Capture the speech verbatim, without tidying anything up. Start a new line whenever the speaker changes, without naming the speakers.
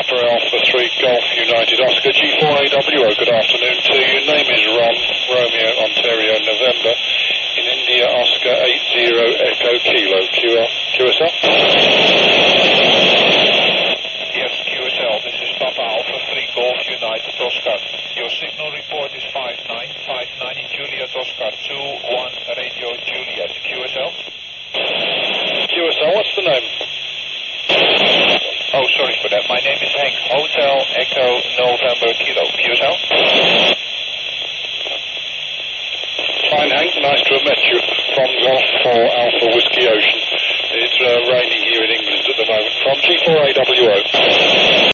Papa Alpha three Golf United Oscar G four A W O, good afternoon to you. Name is Ron, Romeo, Ontario, November, in India, Oscar eight zero Echo Kilo, Q L, Q S L?
Yes, Q S L, this is Papa Alpha three Golf United Oscar. Your signal report is five nine, five nine in Juliet Oscar, two one Radio Juliet, Q S L?
Q S L, what's the name?
Oh, sorry for that. My name is Henk. Hotel Echo November Kilo. Q S L?
Fine, Hank. Nice to have met you. From Golf four Alpha Whiskey Ocean. It's uh, raining here in England at the moment. From G four A W O.